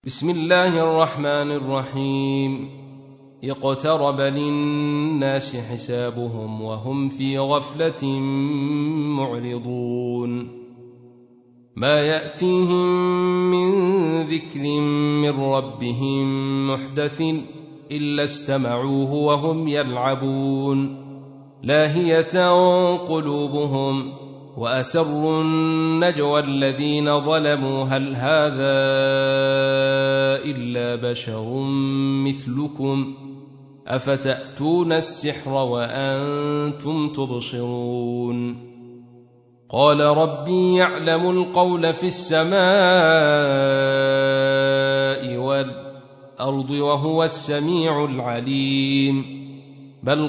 بسم الله الرحمن الرحيم. اقترب للناس حسابهم وهم في غفلة معرضون. ما يأتيهم من ذكر من ربهم محدث إلا استمعوه وهم يلعبون لاهية قلوبهم وأسروا النجوى الذين ظلموا هل هذا إلا بشر مثلكم أفتأتون السحر وأنتم تبصرون. قال ربي يعلم القول في السماء والأرض وهو السميع العليم. بل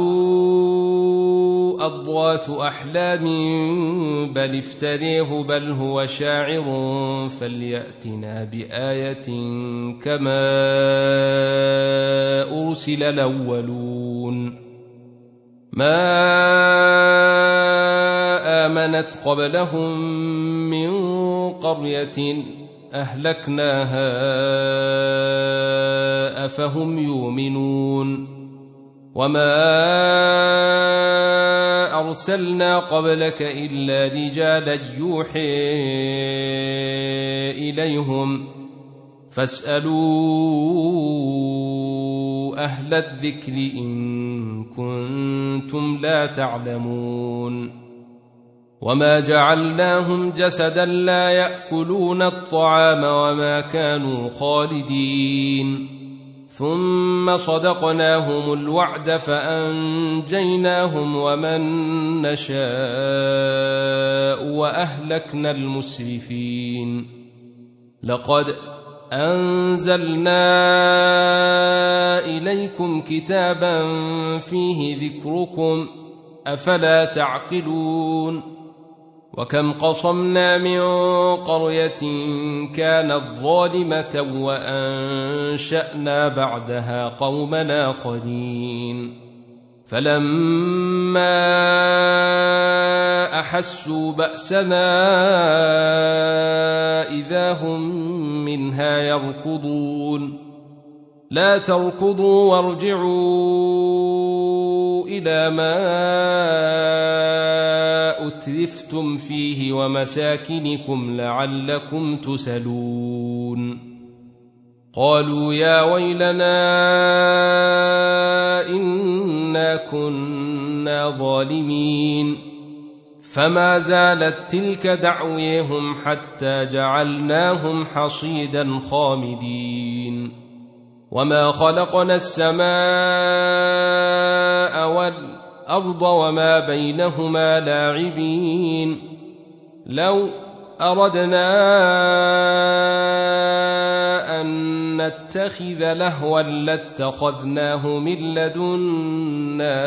قالوا أضغاث أحلام بل افتريه بل هو شاعر فليأتنا بآية كما أرسل الأولون. ما آمنت قبلهم من قرية أهلكناها أفهم يؤمنون. وما أرسلنا قبلك إلا رجالا يوحي إليهم فاسألوا أهل الذكر إن كنتم لا تعلمون. وما جعلناهم جسدا لا يأكلون الطعام وما كانوا خالدين. ثم صدقناهم الوعد فأنجيناهم ومن نشاء وأهلكنا المسرفين. لقد أنزلنا إليكم كتابا فيه ذكركم أفلا تعقلون. وكم قصمنا من قرية كانت ظالمة وأنشأنا بعدها قوما آخرين فلما أحسوا بأسنا إذا هم منها يركضون. لا تركضوا وارجعوا إلى ما أترفتم فيه ومساكنكم لعلكم تسلون. قالوا يا ويلنا إنا كنا ظالمين. فما زالت تلك دعويهم حتى جعلناهم حصيدا خامدين. وما خلقنا السماء والأرض وما بينهما لاعبين. لو أردنا أن نتخذ لهوا لاتخذناه من لدنا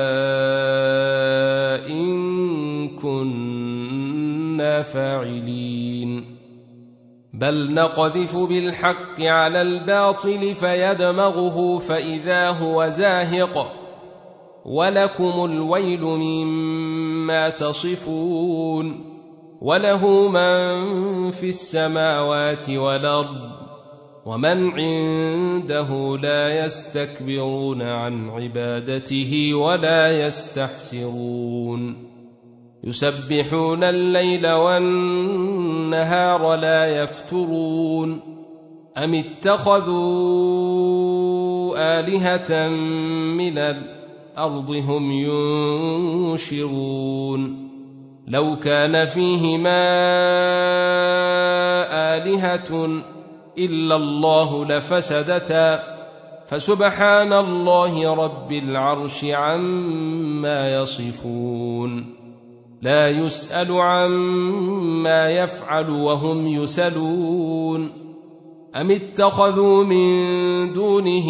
إن كنا فاعلين. بل نقذف بالحق على الباطل فيدمغه فإذا هو زاهق ولكم الويل مما تصفون. وله من في السماوات والأرض ومن عنده لا يستكبرون عن عبادته ولا يستحسرون. يسبحون الليل والنهار لا يفترون. أم اتخذوا آلهة من الأرض هم ينشرون. لو كان فيهما آلهة إلا الله لفسدتا فسبحان الله رب العرش عما يصفون. لا يسأل عما يفعل وهم يسألون. أم اتخذوا من دونه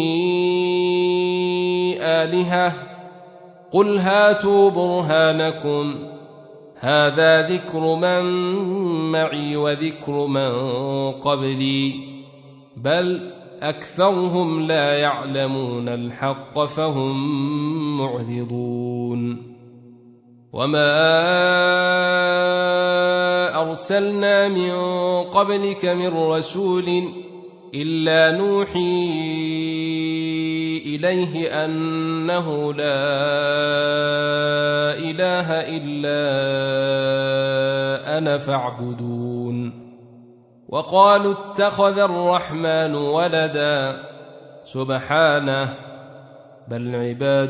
آلهة قل هاتوا برهانكم هذا ذكر من معي وذكر من قبلي بل أكثرهم لا يعلمون الحق فهم معرضون. وما أرسلنا من قبلك من رسول إلا نوحي إليه أنه لا إله إلا أنا فاعبدون. وقالوا اتخذ الرحمن ولدا سبحانه بل عباد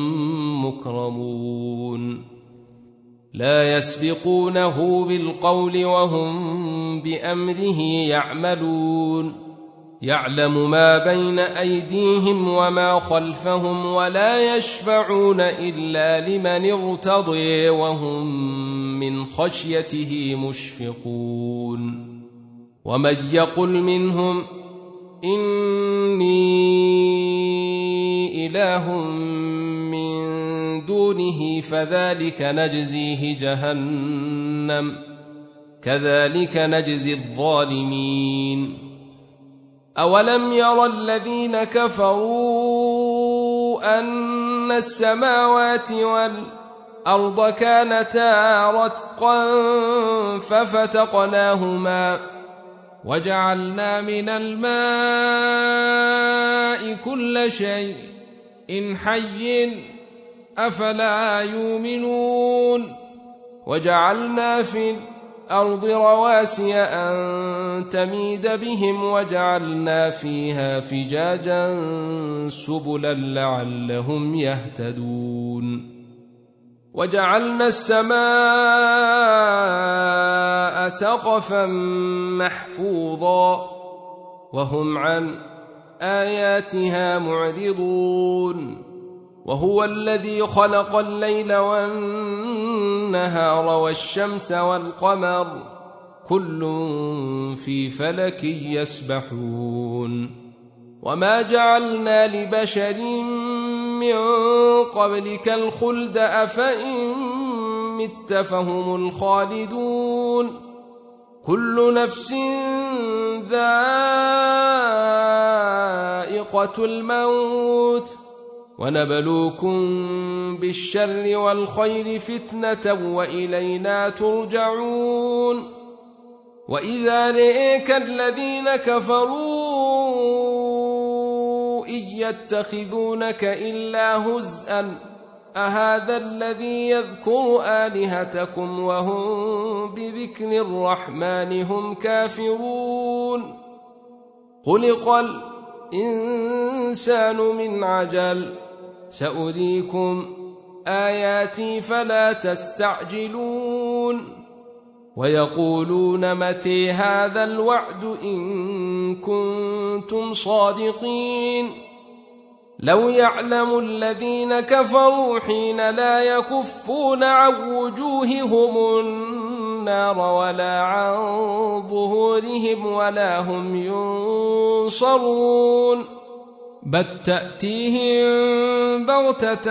مكرمون لا يسبقونه بالقول وهم بأمره يعملون يعلم ما بين أيديهم وما خلفهم ولا يشفعون إلا لمن ارتضي وهم من خشيته مشفقون. ومن يقل منهم إني إله من دونه فذلك نجزيه جهنم كذلك نجزي الظالمين. أولم ير الذين كفروا أن السماوات والأرض كانتا رتقا ففتقناهما وجعلنا من الماء كل شيء إن حي أفلا يؤمنون. وجعلنا في الأرض رواسي أن تميد بهم وجعلنا فيها فجاجا سبلا لعلهم يهتدون. وجعلنا السماء سقفا محفوظا وهم عن آياتها معرضون. وهو الذي خلق الليل والنهار والشمس والقمر كل في فلك يسبحون. وما جعلنا لبشر من قبلك الخلد أفإن مت فهم الخالدون. كل نفس ذائقة الموت ونبلوكم بالشر والخير فتنة وإلينا ترجعون. وإذا رئيك الذين كفروا إن يتخذونك إلا هزءا أهذا الذي يذكر آلهتكم وهم بذكر الرحمن هم كافرون. خلق الإنسان من عجل سأريكم آياتي فلا تستعجلون. ويقولون متى هذا الوعد إن كنتم صادقين. لو يعلم الذين كفروا حين لا يكفون عن وجوههم النار ولا عن ظهورهم ولا هم ينصرون. بل تأتيهم بغتة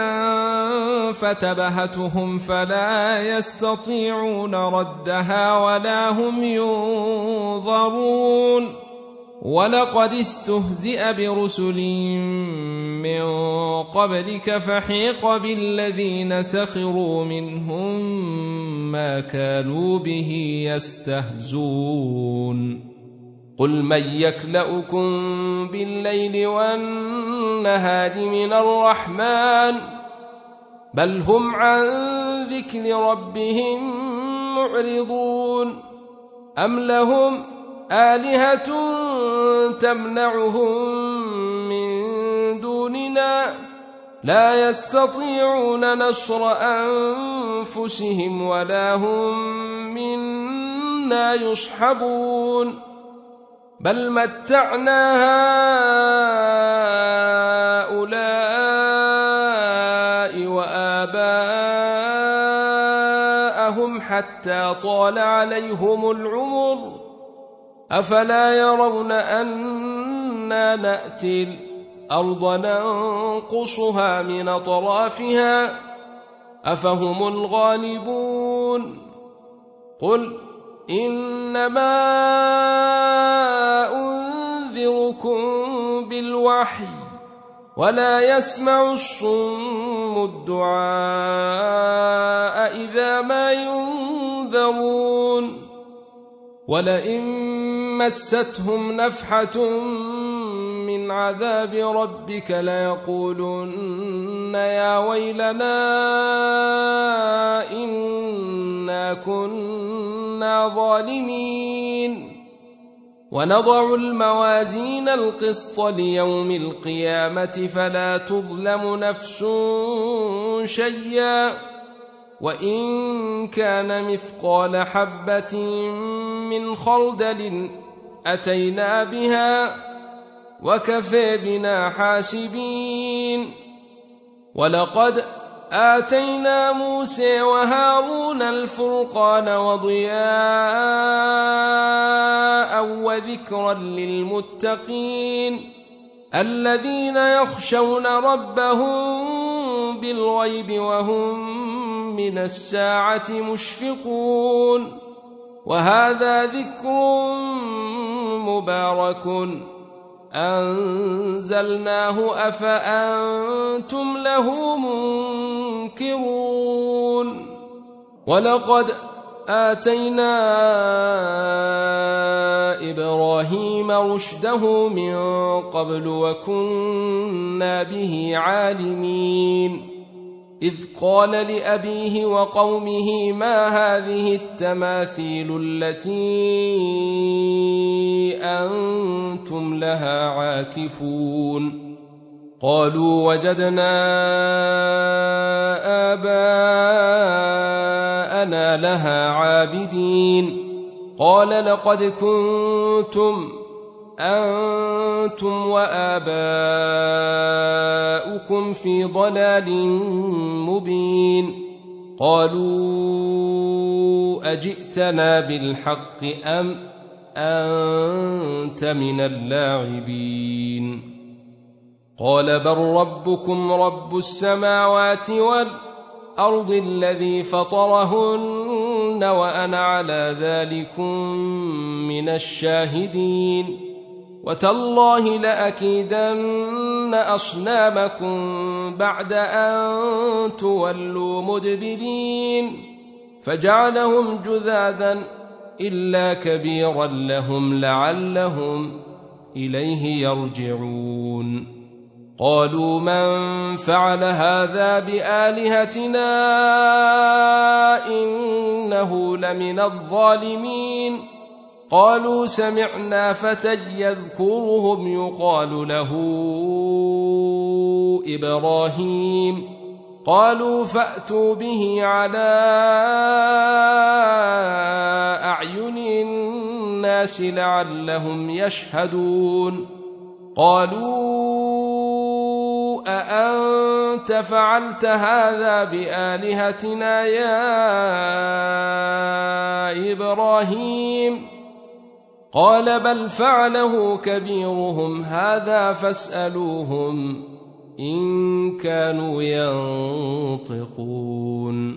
فتبهتهم فلا يستطيعون ردها ولا هم ينظرون. ولقد استهزئ برسل من قبلك فحيق بالذين سخروا منهم ما كانوا به يستهزون. قل من يكلؤكم بالليل والنهار من الرحمن بل هم عن ذكر ربهم معرضون. أم لهم آلهة تمنعهم من دوننا لا يستطيعون نصر أنفسهم ولا هم منا يصحبون. بل متعنا هؤلاء وآباءهم حتى طال عليهم العمر أفلا يرون أنا نأتي الأرض ننقصها من أطرافها أفهم الغالبون. قل إنما أنذركم بالوحي ولا يسمع الصم الدعاء إذا ما ينذرون. ولئن مستهم نفحة من عذاب ربك ليقولن يا ويلنا إنا كنا ظالمين. ونضع الموازين القسط ليوم القيامة فلا تظلم نفس شيئا وإن كان مثقال حبة من خردل أتينا بها وكفى بنا حاسبين. ولقد آتينا موسى وهارون الفرقان وضياء وذكرا للمتقين الذين يخشون ربهم بالغيب وهم من الساعة مشفقون. وهذا ذكر مبارك أنزلناه أفأنتم له منكرون. ولقد آتينا إبراهيم رشده من قبل وكنا به عالمين إذ قال لأبيه وقومه ما هذه التماثيل التي أنتم لها عاكفون. قالوا وجدنا آباءنا لها عابدين. قال لقد كنتم أنتم وآباؤكم في ضلال مبين. قالوا أجئتنا بالحق أم أنت من اللاعبين. قال بل ربكم رب السماوات والأرض الذي فطرهن وأنا على ذلكم من الشاهدين. وتالله لأكيدن أصنامكم بعد أن تولوا مدبرين. فجعلهم جذاذا إلا كبيرا لهم لعلهم إليه يرجعون. قالوا من فعل هذا بآلهتنا إنه لمن الظالمين. قالوا سمعنا فتى يذكرهم يقال له إبراهيم. قالوا فأتوا به على أعين الناس لعلهم يشهدون. قالوا أأنت فعلت هذا بآلهتنا يا إبراهيم؟ قال بل فعله كبيرهم هذا فاسألوهم إن كانوا ينطقون.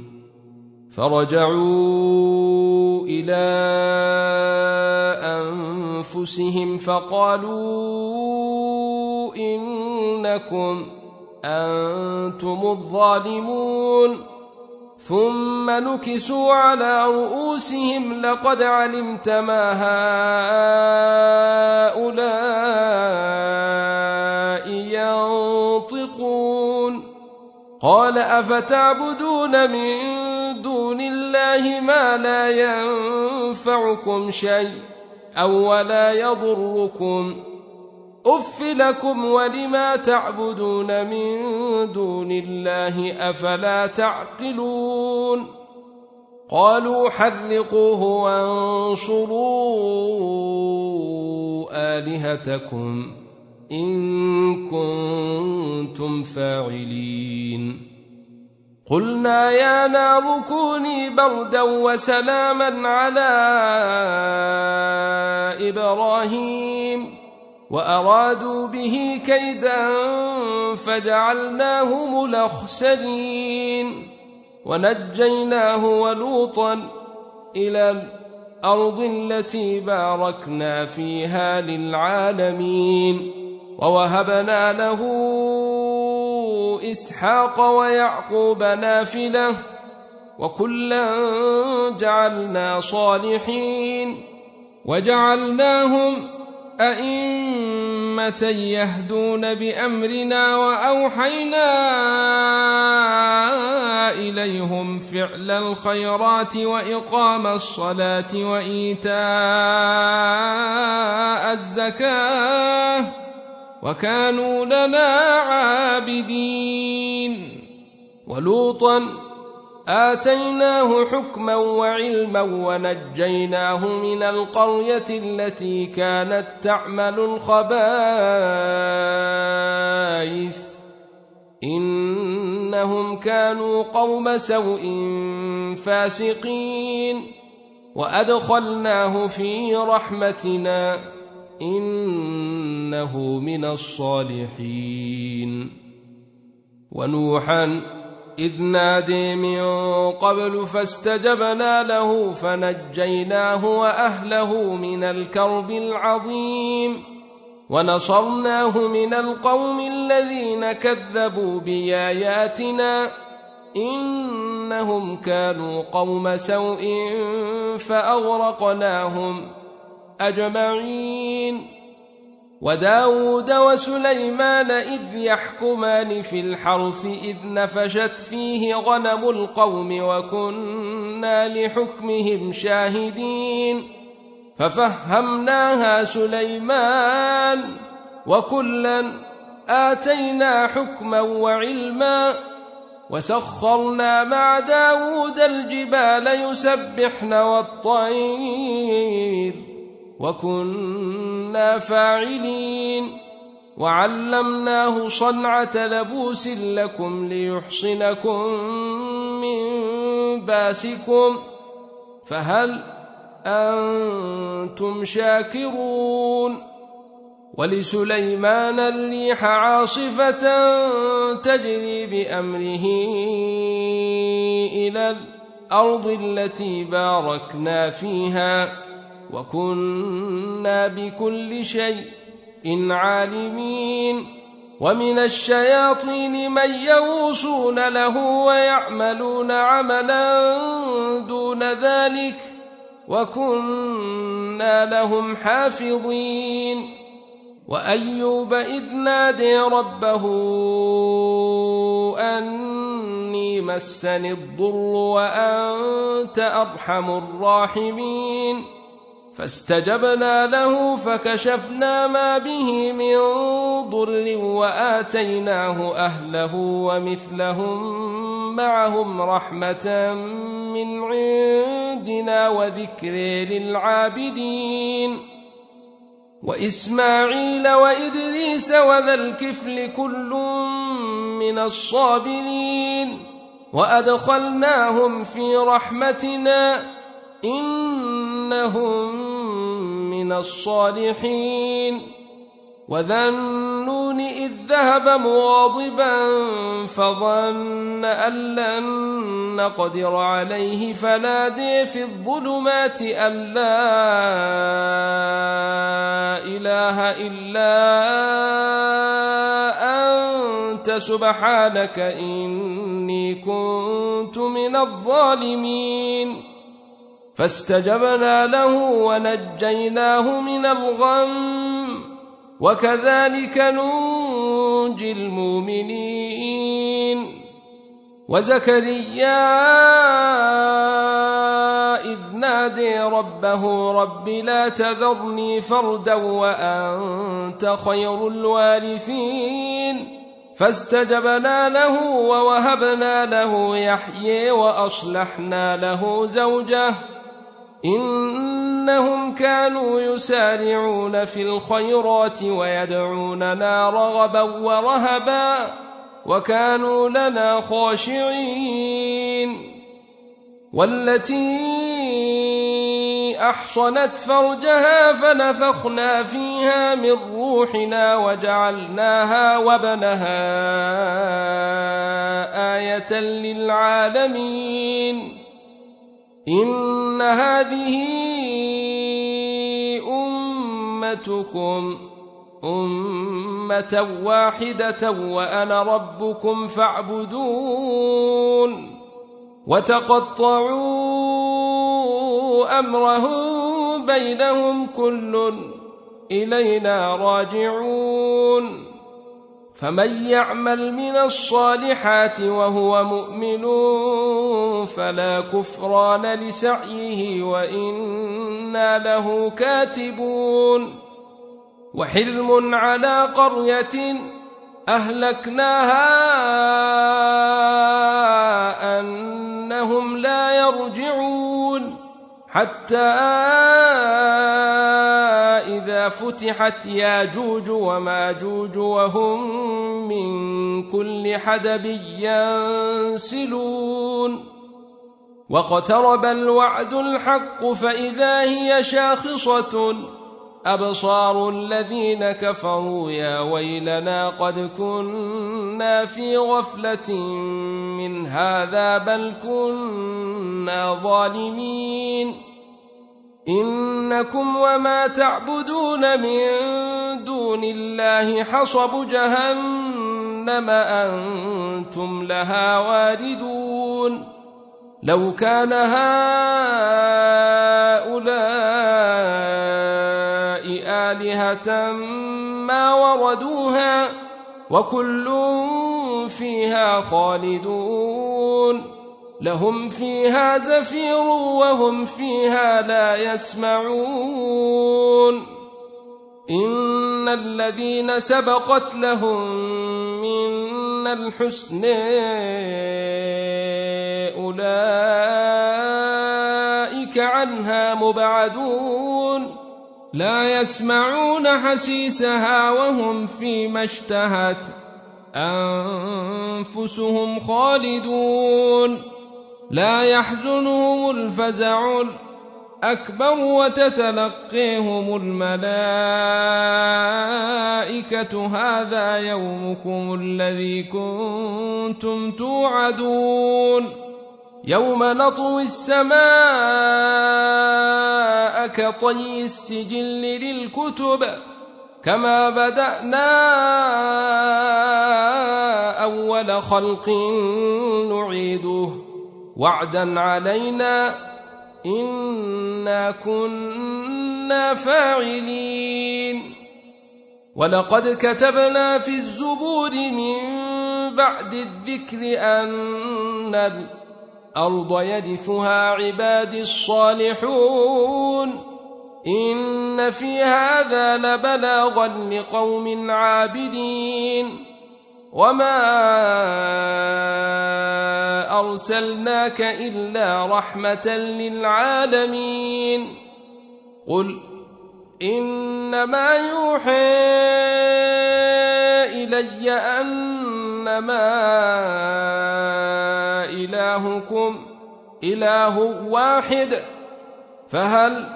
فرجعوا إلى أنفسهم فقالوا إنكم أنتم الظالمون. ثم نكسوا على رؤوسهم لقد علمت ما هؤلاء ينطقون. قال أفتعبدون من دون الله ما لا ينفعكم شيء أو ولا يضركم أف لكم ولما تعبدون من دون الله أفلا تعقلون. قالوا حرقوه وانصروا آلهتكم إن كنتم فاعلين. قلنا يا نار كوني بردا وسلاما على إبراهيم وأرادوا به كيدا فجعلناهم الأخسرين. ونجيناه ولوطا إلى الأرض التي باركنا فيها للعالمين. ووهبنا له إسحاق ويعقوب نافلة وكلا جعلنا صالحين. وجعلناهم أئمة يهدون بأمرنا وأوحينا إليهم فعل الخيرات وإقام الصلاة وإيتاء الزكاة وكانوا لنا عابدين. ولوطا آتيناه حكما وعلما ونجيناه من القرية التي كانت تعمل الخبائث إنهم كانوا قوم سوء فاسقين وأدخلناه في رحمتنا إنه من الصالحين. ونوحا إذ نادي من قبل فاستجبنا له فنجيناه وأهله من الكرب العظيم ونصرناه من القوم الذين كذبوا بآياتنا إنهم كانوا قوم سوء فأغرقناهم أجمعين. وداود وسليمان إذ يحكمان في الحرث إذ نفشت فيه غنم القوم وكنا لحكمهم شاهدين ففهمناها سليمان وكلا آتينا حكما وعلما وسخرنا مع داود الجبال يسبحن والطير وكنا فاعلين وعلمناه صنعة لبوس لكم ليحصنكم من باسكم فهل أنتم شاكرون. ولسليمان الريح عاصفة تجري بأمره إلى الأرض التي باركنا فيها وكنا بكل شيء عالمين. ومن الشياطين من يغوصون له ويعملون عملا دون ذلك وكنا لهم حافظين. وأيوب إذ نادي ربه أني مسني الضر وأنت أرحم الراحمين فاستجبنا له فكشفنا ما به من ضر وآتيناه أهله ومثلهم معهم رحمة من عندنا وذكر للعابدين. وإسماعيل وإدريس وذا الكفل كل من الصابرين وأدخلناهم في رحمتنا إنهم من الصالحين. وذا النون إذ ذهب مغاضبا فظن أن لن نقدر عليه فنادي في الظلمات أن لا إله إلا أنت سبحانك إني كنت من الظالمين فاستجبنا له ونجيناه من الغم وكذلك ننجي المؤمنين. وزكريا إذ نادي ربه رب لا تذرني فردا وأنت خير الوارثين فاستجبنا له ووهبنا له يحيى وأصلحنا له زوجه إنهم كانوا يسارعون في الخيرات ويدعوننا رغبا ورهبا وكانوا لنا خاشعين. والتي أحصنت فرجها فنفخنا فيها من روحنا وجعلناها وابنها آية للعالمين. إن هذه أمتكم أمة واحدة وأنا ربكم فاعبدون. وتقطعوا أمرهم بينهم كل إلينا راجعون فمن يعمل من الصالحات وهو مؤمن فلا كفران لسعيه وإنا له كاتبون وحلم على قرية أهلكناها أنهم لا يرجعون حتى إذا فتحت ياجوج وماجوج وهم من كل حدب ينسلون واقترب الوعد الحق فإذا هي شاخصة أبصار الذين كفروا يا ويلنا قد كنا في غفلة من هذا بل كنا ظالمين إنكم وما تعبدون من دون الله حصب جهنم أنتم لها واردون لو كان هؤلاء آلهة ما وردوها وكل فيها خالدون لهم فيها زفير وهم فيها لا يسمعون إن الذين سبقت لهم منا الحسن أولئك عنها مبعدون لا يسمعون حسيسها وهم فيما اشتهت أنفسهم خالدون لا يحزنهم الفزع الأكبر وتتلقيهم الملائكة هذا يومكم الذي كنتم توعدون يوم نطوي السماء كطي السجل للكتب كما بدأنا أول خلق نعيده وعدا علينا إنا كنا فاعلين ولقد كتبنا في الزبور من بعد الذكر أن الأرض يرثها عبادي الصالحون إن في هذا لبلاغا لقوم عابدين وما أرسلناك إلا رحمة للعالمين قل إنما يوحى إلي أنما إلهكم إله واحد فهل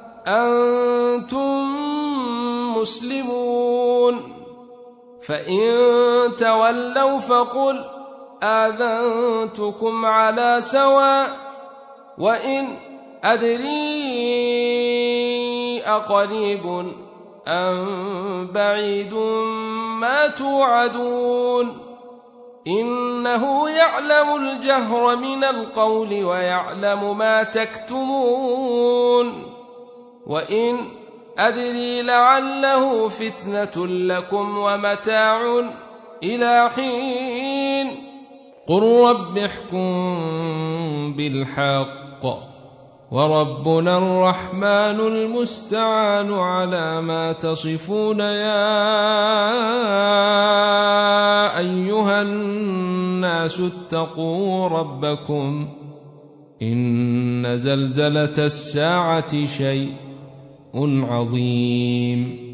أنتم مسلمون فإن تولوا فقل آذنتكم على سواء وإن أدري أقريب أم بعيد ما توعدون إنه يعلم الجهر من القول ويعلم ما تكتمون وإن أدري لعله فتنة لكم ومتاع إلى حين قل رب احكم بالحق وربنا الرحمن المستعان على ما تصفون يا أيها الناس اتقوا ربكم إن زلزلة الساعة شيء عظيم